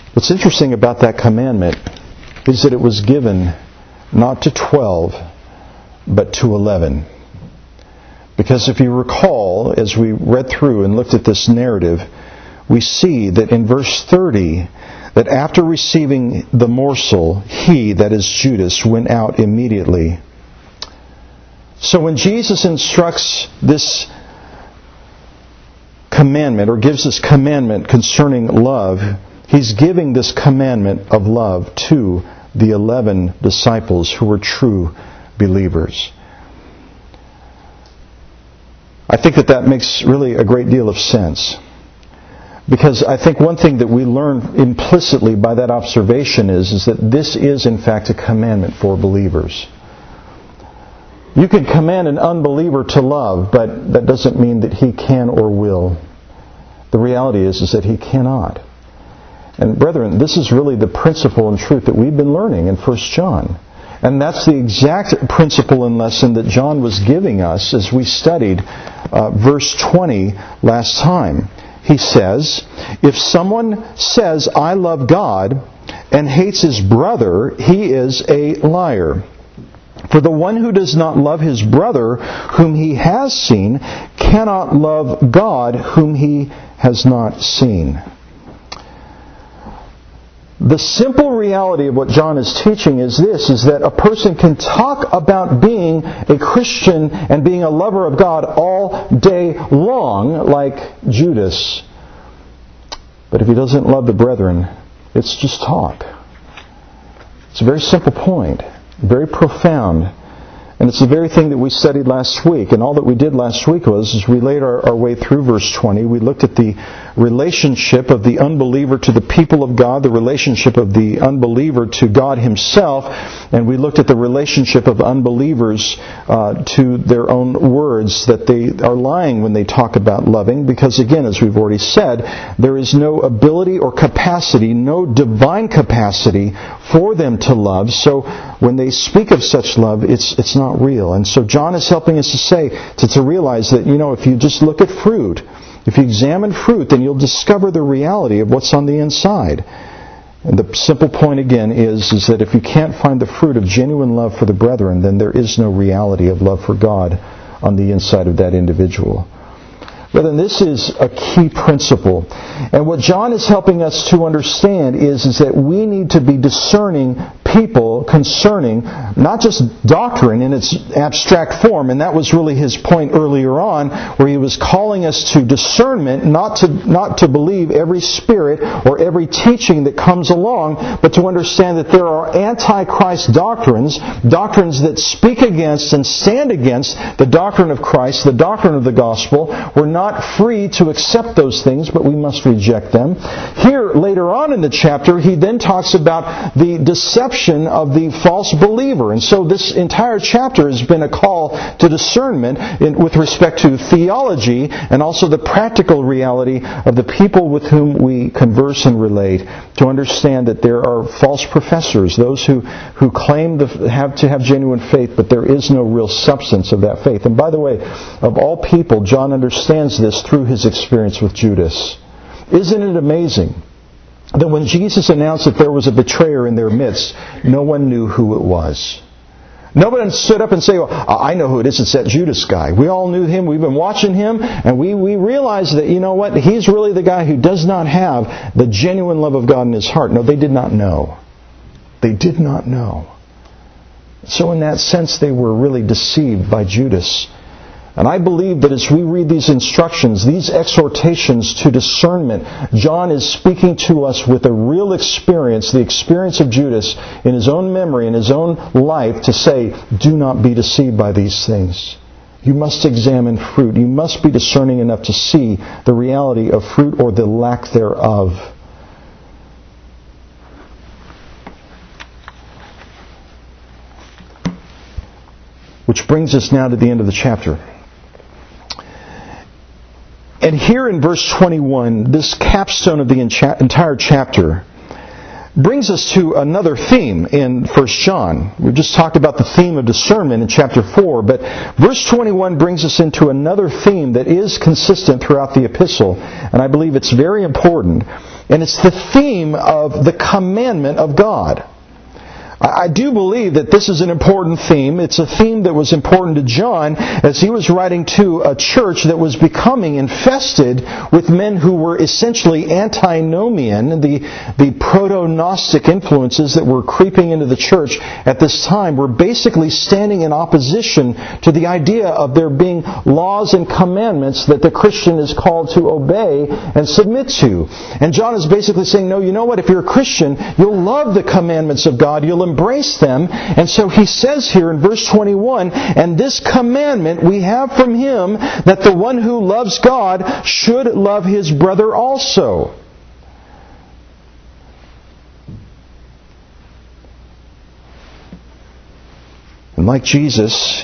What's interesting about that commandment is that it was given not to 12, but to 11. Because if you recall, as we read through and looked at this narrative, we see that in verse 30, that after receiving the morsel, he, that is Judas, went out immediately. So when Jesus instructs this commandment, or gives this commandment concerning love, He's giving this commandment of love to the 11 disciples who were true believers. I think that makes really a great deal of sense. Because I think one thing that we learn implicitly by that observation is that this is in fact a commandment for believers. You can command an unbeliever to love, but that doesn't mean that he can or will. The reality is that he cannot. And brethren, this is really the principle and truth that we've been learning in 1 John. And that's the exact principle and lesson that John was giving us as we studied verse 20 last time. He says, if someone says, I love God, and hates his brother, he is a liar. For the one who does not love his brother whom he has seen cannot love God whom he has not seen. The simple reality of what John is teaching is this, is that a person can talk about being a Christian and being a lover of God all day long, like Judas. But if he doesn't love the brethren, it's just talk. It's a very simple point, very profound. And it's the very thing that we studied last week. And all that we did last week was, as we laid our way through verse 20, we looked at the relationship of the unbeliever to the people of God, the relationship of the unbeliever to God Himself, and we looked at the relationship of unbelievers to their own words, that they are lying when they talk about loving, because again, as we've already said, there is no ability or capacity, no divine capacity for them to love. So when they speak of such love, it's not real. And so John is helping us to say, to realize that, if you just look at fruit, if you examine fruit, then you'll discover the reality of what's on the inside. And the simple point again is that if you can't find the fruit of genuine love for the brethren, then there is no reality of love for God on the inside of that individual. Brethren, this is a key principle. And what John is helping us to understand is that we need to be discerning people concerning not just doctrine in its abstract form, and that was really his point earlier on, where he was calling us to discernment, not to believe every spirit or every teaching that comes along, but to understand that there are antichrist doctrines that speak against and stand against the doctrine of Christ, the doctrine of the gospel. We're not free to accept those things, but we must reject them. Here, later on in the chapter, he then talks about the deception of the false believer. And so this entire chapter has been a call to discernment with respect to theology and also the practical reality of the people with whom we converse and relate, to understand that there are false professors, those who claim to have genuine faith, but there is no real substance of that faith. And by the way, of all people, John understands this through his experience with Judas. Isn't it amazing that when Jesus announced that there was a betrayer in their midst, no one knew who it was? Nobody stood up and said, well, I know who it is, it's that Judas guy. We all knew him, we've been watching him, and we realized that, he's really the guy who does not have the genuine love of God in his heart. No, they did not know. They did not know. So in that sense, they were really deceived by Judas. And I believe that as we read these instructions, these exhortations to discernment, John is speaking to us with a real experience, the experience of Judas in his own memory, in his own life, to say, do not be deceived by these things. You must examine fruit. You must be discerning enough to see the reality of fruit or the lack thereof. Which brings us now to the end of the chapter. And here in verse 21, this capstone of the entire chapter brings us to another theme in 1 John. We've just talked about the theme of discernment in chapter 4, but verse 21 brings us into another theme that is consistent throughout the epistle, and I believe it's very important. And it's the theme of the commandment of God. I do believe that this is an important theme. It's a theme that was important to John as he was writing to a church that was becoming infested with men who were essentially antinomian. The proto-Gnostic influences that were creeping into the church at this time were basically standing in opposition to the idea of there being laws and commandments that the Christian is called to obey and submit to. And John is basically saying, no, you know what? If you're a Christian, you'll love the commandments of God. You'll embrace them. And so he says here in verse 21, and this commandment we have from him, that the one who loves God should love his brother also. And like Jesus,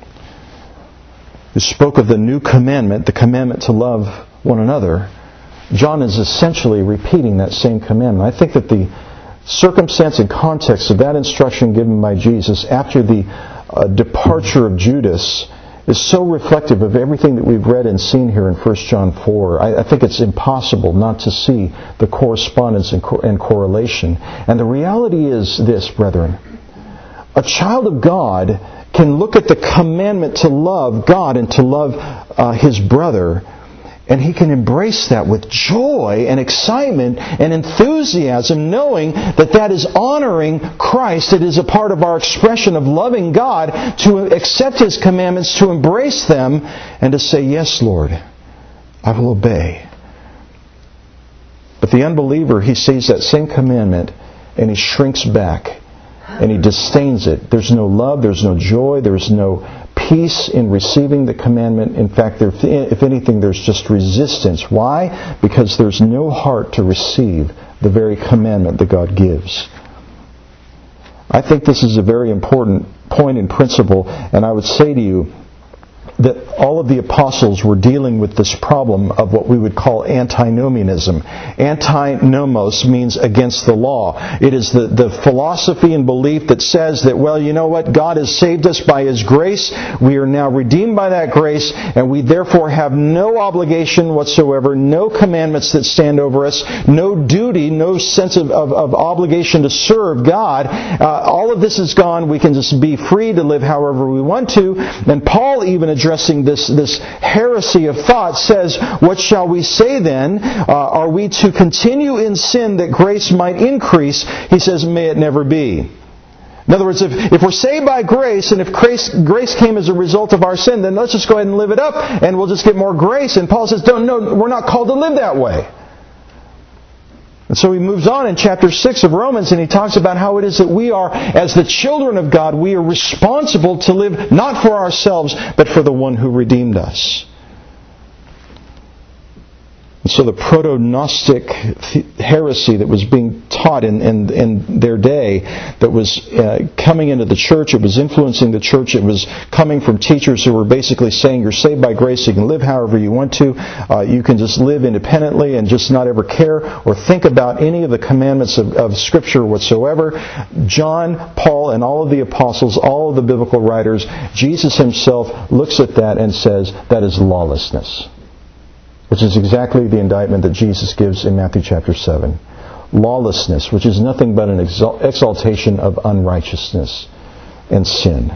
who spoke of the new commandment, the commandment to love one another, John is essentially repeating that same commandment. I think that the circumstance and context of that instruction given by Jesus after the departure of Judas is so reflective of everything that we've read and seen here in 1 John 4. I think it's impossible not to see the correspondence and correlation. And the reality is this, brethren. A child of God can look at the commandment to love God and to love his brother, and he can embrace that with joy and excitement and enthusiasm, knowing that that is honoring Christ. It is a part of our expression of loving God to accept His commandments, to embrace them, and to say, yes, Lord, I will obey. But the unbeliever, he sees that same commandment and he shrinks back and he disdains it. There's no love, there's no joy, there's no peace in receiving the commandment. In fact, if anything, there's just resistance. Why? Because there's no heart to receive the very commandment that God gives. I think this is a very important point in principle, and I would say to you that all of the apostles were dealing with this problem of what we would call antinomianism. Antinomos means against the law. It is the philosophy and belief that says that, well, you know what? God has saved us by His grace. We are now redeemed by that grace, and we therefore have no obligation whatsoever, no commandments that stand over us, no duty, no sense of obligation to serve God. All of this is gone. We can just be free to live however we want to. And Paul, even addressing this heresy of thought, says, what shall we say then? Are we to continue in sin that grace might increase? He says, may it never be. In other words, if we're saved by grace, and if grace came as a result of our sin, then let's just go ahead and live it up, and we'll just get more grace. And Paul says, no, we're not called to live that way. And so he moves on in chapter 6 of Romans, and he talks about how it is that we are, as the children of God, we are responsible to live not for ourselves, but for the one who redeemed us. And so the proto-Gnostic heresy that was being taught in their day, that was coming into the church, it was influencing the church, it was coming from teachers who were basically saying you're saved by grace, you can live however you want to, you can just live independently and just not ever care or think about any of the commandments of Scripture whatsoever. John, Paul, and all of the apostles, all of the biblical writers, Jesus Himself looks at that and says that is lawlessness. Which is exactly the indictment that Jesus gives in Matthew chapter 7. Lawlessness, which is nothing but an exaltation of unrighteousness and sin.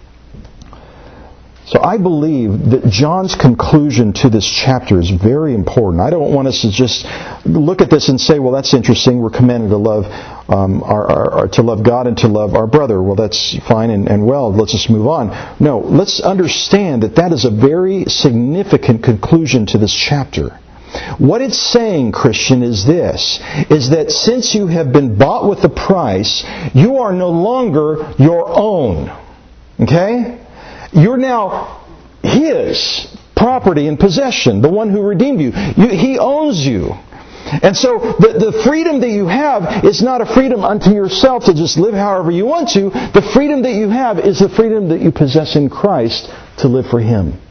So I believe that John's conclusion to this chapter is very important. I don't want us to just look at this and say, well, that's interesting. We're commanded to love to love God and to love our brother. Well, that's fine and well. Let's just move on. No, let's understand that is a very significant conclusion to this chapter. What it's saying, Christian, is this, is that since you have been bought with a price, you are no longer your own. Okay? You're now His property and possession, the one who redeemed you. He owns you. And so the freedom that you have is not a freedom unto yourself to just live however you want to. The freedom that you have is the freedom that you possess in Christ to live for Him.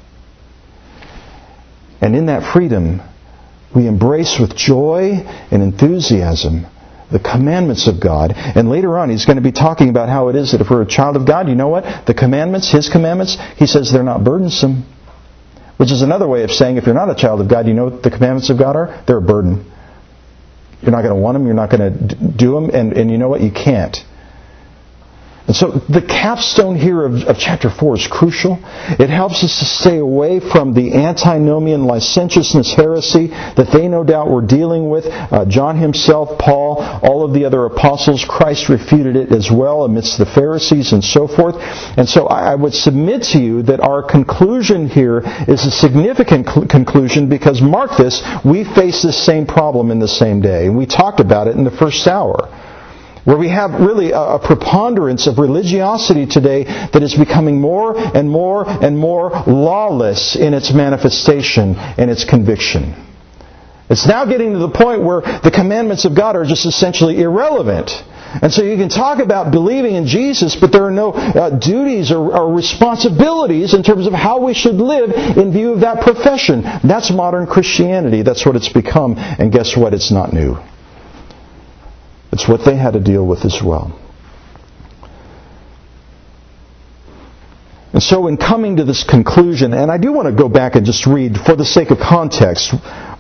And in that freedom, we embrace with joy and enthusiasm the commandments of God. And later on, he's going to be talking about how it is that if we're a child of God, you know what? The commandments, His commandments, he says they're not burdensome. Which is another way of saying if you're not a child of God, you know what the commandments of God are? They're a burden. You're not going to want them. You're not going to do them. And you know what? You can't. And so the capstone here of chapter 4 is crucial. It helps us to stay away from the antinomian licentiousness heresy that they no doubt were dealing with. John himself, Paul, all of the other apostles, Christ refuted it as well amidst the Pharisees and so forth. And so I would submit to you that our conclusion here is a significant conclusion because, mark this, we face this same problem in the same day. And we talked about it in the first hour, where we have really a preponderance of religiosity today that is becoming more and more and more lawless in its manifestation and its conviction. It's now getting to the point where the commandments of God are just essentially irrelevant. And so you can talk about believing in Jesus, but there are no duties or responsibilities in terms of how we should live in view of that profession. That's modern Christianity. That's what it's become. And guess what? It's not new. It's what they had to deal with as well. And so in coming to this conclusion, and I do want to go back and just read, for the sake of context,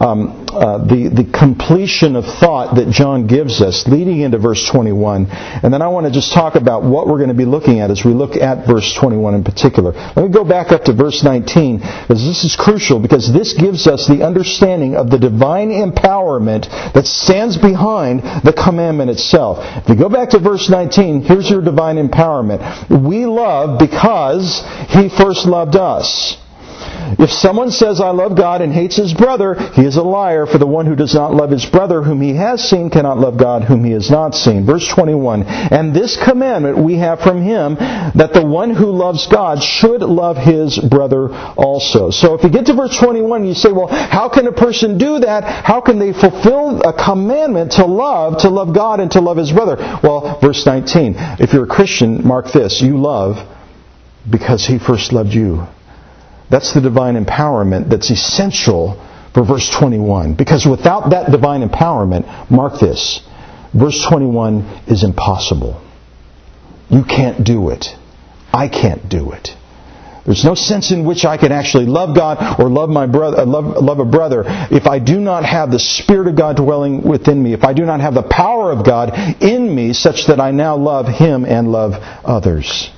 the completion of thought that John gives us leading into verse 21. And then I want to just talk about what we're going to be looking at as we look at verse 21 in particular. Let me go back up to verse 19, because this is crucial, because this gives us the understanding of the divine empowerment that stands behind the commandment itself. If you go back to verse 19, here's your divine empowerment. We love because He first loved us. If someone says, I love God, and hates his brother, he is a liar, for the one who does not love his brother whom he has seen cannot love God whom he has not seen. Verse 21, and this commandment we have from Him, that the one who loves God should love his brother also. So if you get to verse 21, you say, well, how can a person do that? How can they fulfill a commandment to love God and to love his brother? Well, verse 19, if you're a Christian, mark this, you love because He first loved you. That's the divine empowerment that's essential for verse 21. Because without that divine empowerment, mark this, verse 21 is impossible. You can't do it. I can't do it. There's no sense in which I can actually love God or love my brother, love a brother if I do not have the Spirit of God dwelling within me, if I do not have the power of God in me such that I now love Him and love others.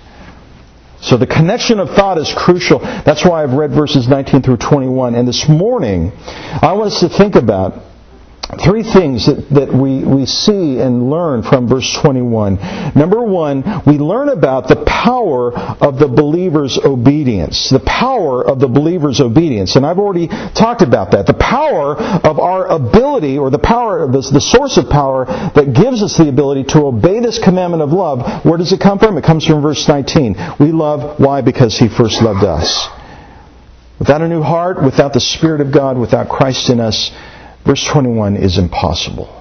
So the connection of thought is crucial. That's why I've read verses 19 through 21. And this morning, I want us to think about three things that we see and learn from verse 21. Number one, we learn about the power of the believer's obedience. The power of the believer's obedience. And I've already talked about that. The power of our ability, or the power of the source of power that gives us the ability to obey this commandment of love. Where does it come from? It comes from verse 19. We love, why? Because He first loved us. Without a new heart, without the Spirit of God, without Christ in us, verse 21 is impossible.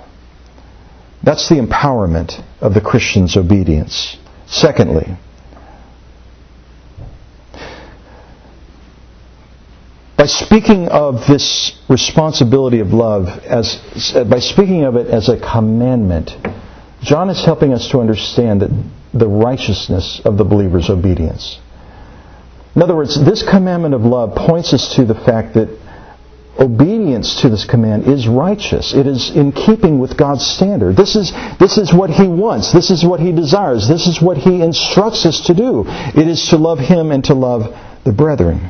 That's the empowerment of the Christian's obedience. Secondly, by speaking of this responsibility of love, by speaking of it as a commandment, John is helping us to understand that the righteousness of the believer's obedience. In other words, this commandment of love points us to the fact that obedience to this command is righteous. It is in keeping with God's standard. This is what He wants. This is what He desires. This is what He instructs us to do. It is to love Him and to love the brethren.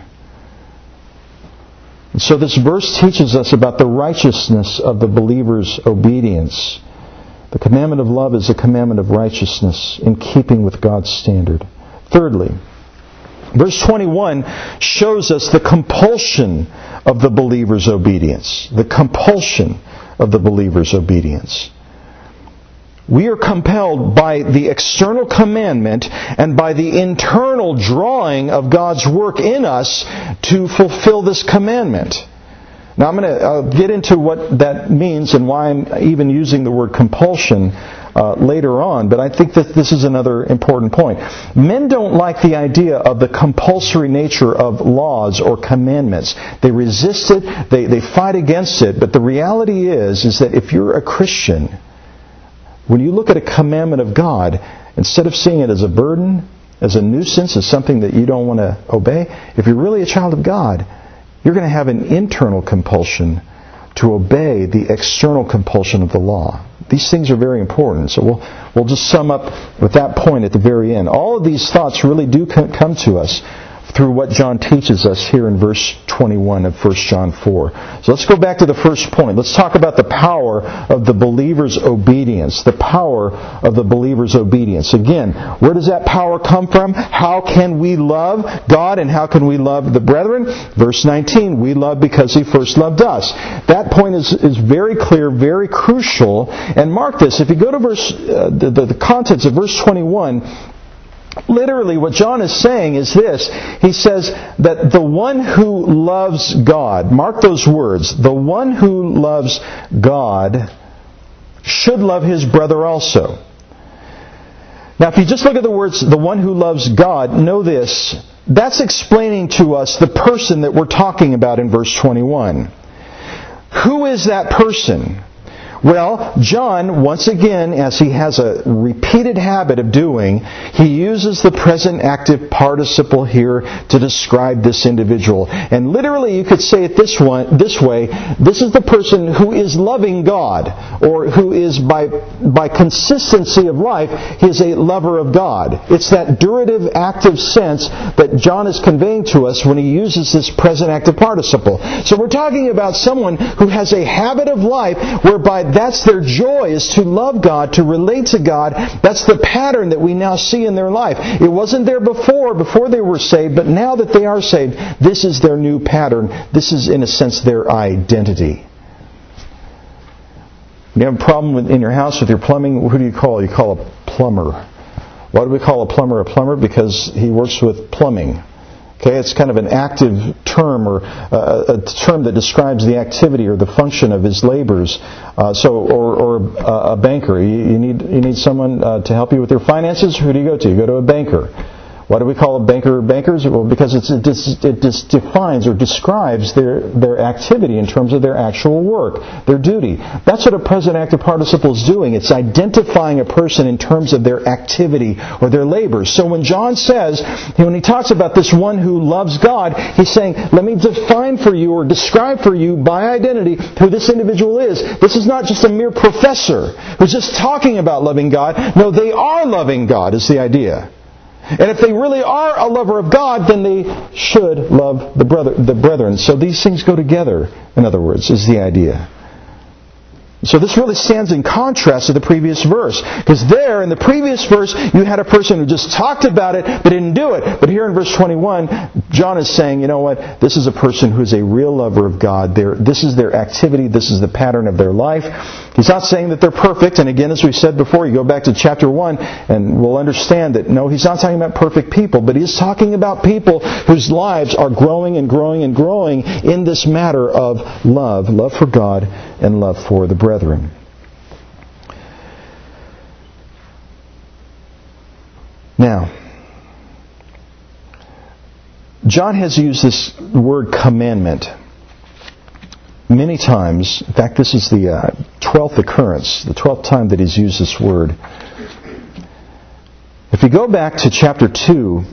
And so this verse teaches us about the righteousness of the believer's obedience. The commandment of love is a commandment of righteousness in keeping with God's standard. Thirdly, verse 21 shows us the compulsion of the believer's obedience. The compulsion of the believer's obedience. We are compelled by the external commandment and by the internal drawing of God's work in us to fulfill this commandment. Now I'll get into what that means and why I'm even using the word compulsion later on, but I think that this is another important point. Men don't like the idea of the compulsory nature of laws or commandments. They resist it, they fight against it, but the reality is that if you're a Christian, when you look at a commandment of God, instead of seeing it as a burden, as a nuisance, as something that you don't want to obey, if you're really a child of God, you're going to have an internal compulsion to obey the external compulsion of the law. These things are very important. So we'll just sum up with that point at the very end. All of these thoughts really do come to us through what John teaches us here in verse 21 of 1 John 4. So let's go back to the first point. Let's talk about the power of the believer's obedience. The power of the believer's obedience. Again, where does that power come from? How can we love God and how can we love the brethren? Verse 19, we love because He first loved us. That point is very clear, very crucial. And mark this, if you go to the contents of verse 21, literally, what John is saying is this. He says that the one who loves God, mark those words, the one who loves God should love his brother also. Now, if you just look at the words, the one who loves God, know this. That's explaining to us the person that we're talking about in verse 21. Who is that person? Well, John, once again, as he has a repeated habit of doing, he uses the present active participle here to describe this individual. And literally you could say it this way, this is the person who is loving God, or who is by consistency of life, he is a lover of God. It's that durative active sense that John is conveying to us when he uses this present active participle. So we're talking about someone who has a habit of life whereby that's their joy, is to love God, to relate to God. That's the pattern that we now see in their life. It wasn't there before they were saved, but now that they are saved, this is their new pattern. This is, in a sense, their identity. When you have a problem in your house with your plumbing, who do you call? You call a plumber. Why do we call a plumber? Because he works with plumbing. Okay, it's kind of an active term, or a term that describes the activity or the function of his labors. Or a banker. You need someone to help you with your finances. Who do you go to? You go to a banker. Why do we call a banker bankers? Well, because it defines or describes their activity in terms of their actual work, their duty. That's what a present active participle is doing. It's identifying a person in terms of their activity or their labors. So when John says, when he talks about this one who loves God, he's saying, let me define for you or describe for you by identity who this individual is. This is not just a mere professor who's just talking about loving God. No, they are loving God is the idea. And if they really are a lover of God, then they should love the brethren. So these things go together, in other words, is the idea. So this really stands in contrast to the previous verse. Because there, in the previous verse, you had a person who just talked about it, but didn't do it. But here in verse 21, John is saying, you know what? This is a person who is a real lover of God. This is their activity. This is the pattern of their life. He's not saying that they're perfect. And again, as we said before, you go back to chapter 1, and we'll understand that, no, he's not talking about perfect people. But he's talking about people whose lives are growing and growing and growing in this matter of love. Love for God and love for the brethren. Now, John has used this word commandment many times. In fact, this is the 12th occurrence, the 12th time that he's used this word. If you go back to chapter 2,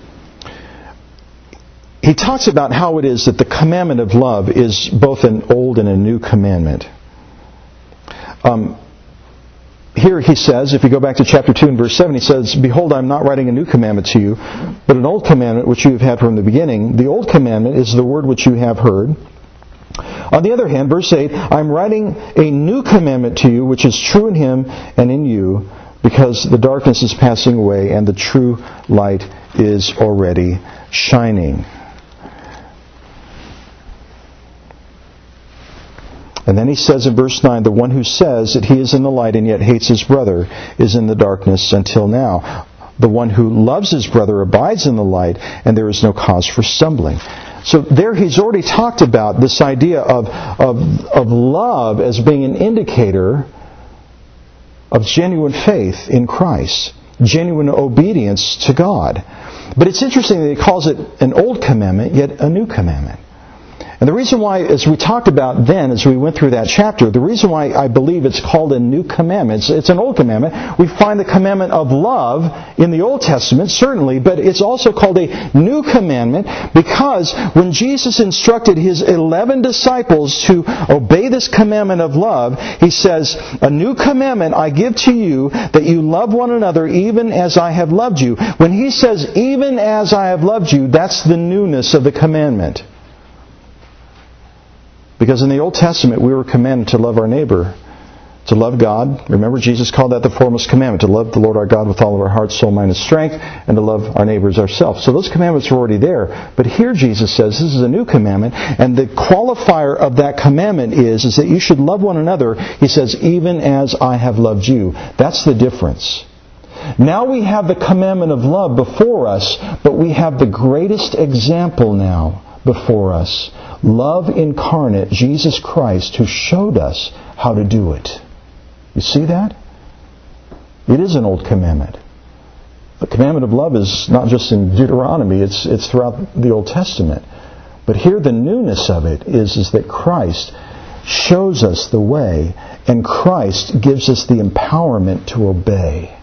he talks about how it is that the commandment of love is both an old and a new commandment. Here he says, if you go back to chapter 2 and verse 7, he says, "Behold, I am not writing a new commandment to you, but an old commandment which you have had from the beginning. The old commandment is the word which you have heard. On the other hand," verse 8, "I am writing a new commandment to you, which is true in Him and in you, because the darkness is passing away and the true light is already shining." And then he says in verse 9, "The one who says that he is in the light and yet hates his brother is in the darkness until now. The one who loves his brother abides in the light, and there is no cause for stumbling." So there he's already talked about this idea of love as being an indicator of genuine faith in Christ, genuine obedience to God. But it's interesting that he calls it an old commandment, yet a new commandment. And the reason why, as we talked about then, as we went through that chapter, the reason why I believe it's called a new commandment, it's an old commandment. We find the commandment of love in the Old Testament, certainly, but it's also called a new commandment because when Jesus instructed His 11 disciples to obey this commandment of love, He says, "A new commandment I give to you, that you love one another even as I have loved you." When He says, "even as I have loved you," that's the newness of the commandment. Because in the Old Testament, we were commanded to love our neighbor, to love God. Remember, Jesus called that the foremost commandment, to love the Lord our God with all of our heart, soul, mind, and strength, and to love our neighbors ourselves. So those commandments are already there. But here Jesus says this is a new commandment, and the qualifier of that commandment is that you should love one another. He says, "even as I have loved you." That's the difference. Now we have the commandment of love before us, but we have the greatest example now before us. Love incarnate, Jesus Christ, who showed us how to do it. You see that? It is an old commandment. The commandment of love is not just in Deuteronomy, it's throughout the Old Testament. But here the newness of it is that Christ shows us the way, and Christ gives us the empowerment to obey.